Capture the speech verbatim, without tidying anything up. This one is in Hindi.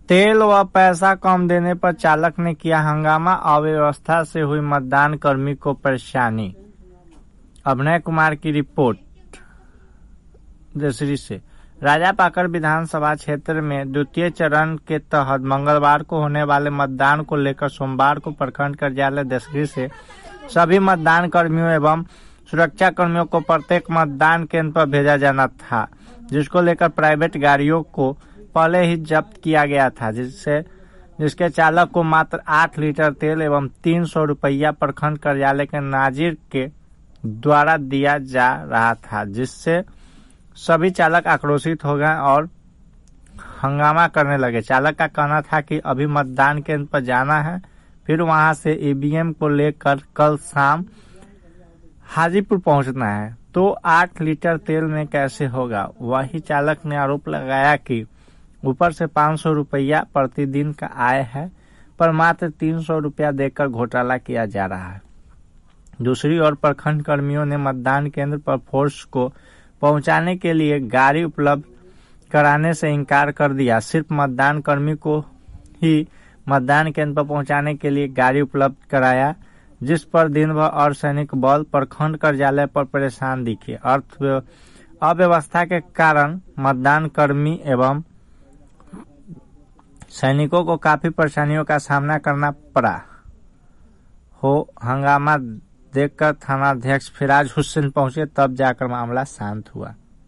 तेल व पैसा कम देने पर चालक ने किया हंगामा, अव्यवस्था से हुई मतदान कर्मी को परेशानी। अभय कुमार की रिपोर्ट जसरी से। राजापाकड़ विधानसभा क्षेत्र में द्वितीय चरण के तहत मंगलवार को होने वाले मतदान को लेकर सोमवार को प्रखंड कार्यालय दसरी से सभी मतदान कर्मियों एवं सुरक्षा कर्मियों को प्रत्येक मतदान केंद्र पर भेजा जाना था, जिसको लेकर प्राइवेट गाड़ियों को पहले ही जब्त किया गया था, जिससे जिसके चालक को मात्र आठ लीटर तेल एवं तीन सौ रुपया प्रखंड कार्यालय के नाजिर के द्वारा दिया जा रहा था, जिससे सभी चालक आक्रोशित हो गए और हंगामा करने लगे। चालक का कहना था कि अभी मतदान केंद्र पर जाना है, फिर वहां से ईवीएम को लेकर कल शाम हाजीपुर पहुंचना है, तो आठ लीटर तेल में कैसे होगा। वही चालक ने आरोप लगाया कि ऊपर से पाँच सौ रुपया प्रतिदिन का आय है, पर मात्र तीन सौ रुपया देकर घोटाला किया जा रहा है। दूसरी ओर प्रखंड कर्मियों ने मतदान केंद्र पर फोर्स को पहुंचाने के लिए गाड़ी उपलब्ध कराने से इनकार कर दिया। सिर्फ मतदान कर्मी को ही मतदान केंद्र पर पहुंचाने के लिए गाड़ी उपलब्ध कराया, जिस पर दिन भर अर्धसैनिक बल प्रखंड कार्यालय पर परेशान दिखे। अर्थ अव्यवस्था के कारण मतदान कर्मी एवं सैनिकों को काफी परेशानियों का सामना करना पड़ा हो। हंगामा देखकर थानाध्यक्ष फिराज हुसैन पहुंचे, तब जाकर मामला शांत हुआ।